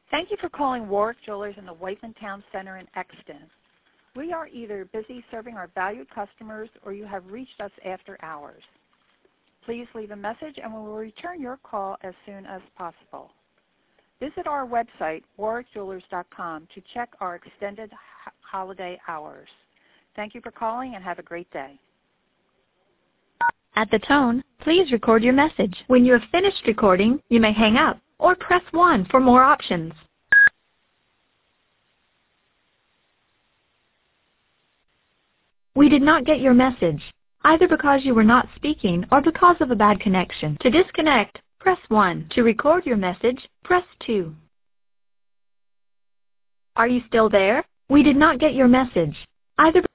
Thank you for calling Warwick Jewelers in the Whiteman Town Center in Exton. We are either busy serving our valued customers or you have reached us after hours. Please leave a message and we will return your call as soon as possible. Visit our website, warwickjewelers.com, to check our extended holiday hours. Thank you for calling and have a great day. At the tone, please record your message. When you have finished recording, you may hang up or press 1 for more options. We did not get your message, either because you were not speaking or because of a bad connection. To disconnect, press 1. To record your message, press 2. Are you still there? We did not get your message, either